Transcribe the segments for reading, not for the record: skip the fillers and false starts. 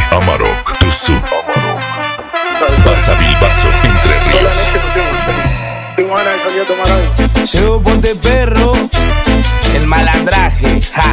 Amarok, Tuzú, Basavilbaso, Entre Ríos. Llevo ponte perro, el malandraje, ja.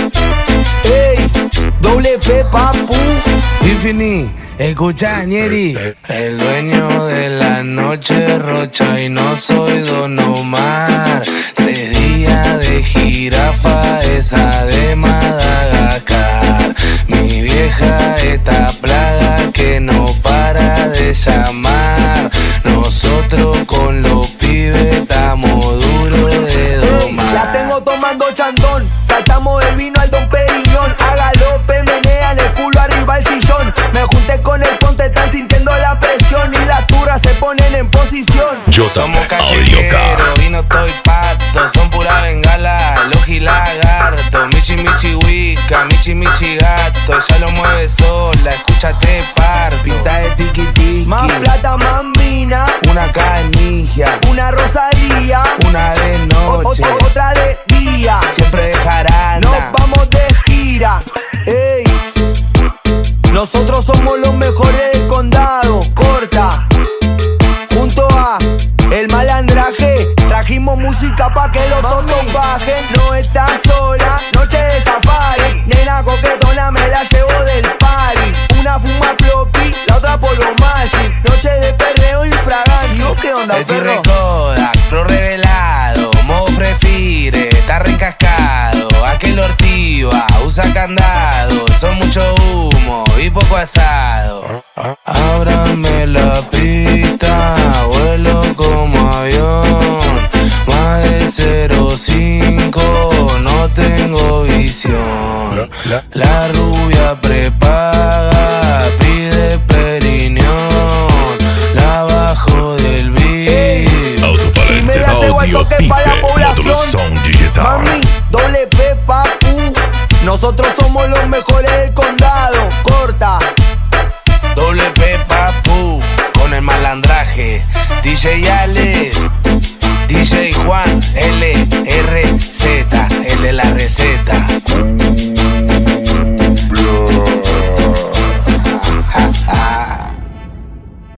Ey, doble P, papu. Infini, escucha, Ñeri. El dueño de la noche, Rocha, y no soy Don Omar. 3 días de jirafa, esa de Madagascar. Mi vieja esta plaga que no para de llamar. Nosotros con los pibes estamos duros de domar. La tengo tomando chandón, saltamos del vino al Don Periñón. A galope menean el culo arriba el sillón. Me junté con el ponte, están sintiendo la presión y las turras se ponen en posición. Yo Somos también, Audioca. callejeros y no estoy pato. Son pura bengala, logi lagarto. Michi michi wicca, michi michi gato. Ella lo mueve sola, escúchate parto. Pinta de tiki tiki, Más plata, más mina, una canilla, una rosalía, una de noche, otra de día. siempre de jarana. Nos vamos de gira, ey. Nosotros somos los mejores del condado, corta. Junto a El Malandraje, trajimos música pa' que los tontos bajen. No estás sola, noche de safari. Nena coquetona, me la llevo del party. Una fuma floppy, la otra polo magic. Noche de perreo infragante. ¿Y vos qué onda, El perro? Kodak, flow revelado, modo prefire, está recascado. Aquel ortiva, usa candado, son mucho humo y poco asado. Ábrame la pista, vuelo como avión. Más de 0,5, no tengo visión. La rubia prepaga, pide periñón. La bajo del beat. Autoparente, Y me la llevo al audio, toque pipe, pa' la población. módulo sound digital. Mami, doble P, papu. Nosotros somos los mejores del condado, corta. Doble P, papu, con el malandraje. DJ Ale, DJ Juan, LR.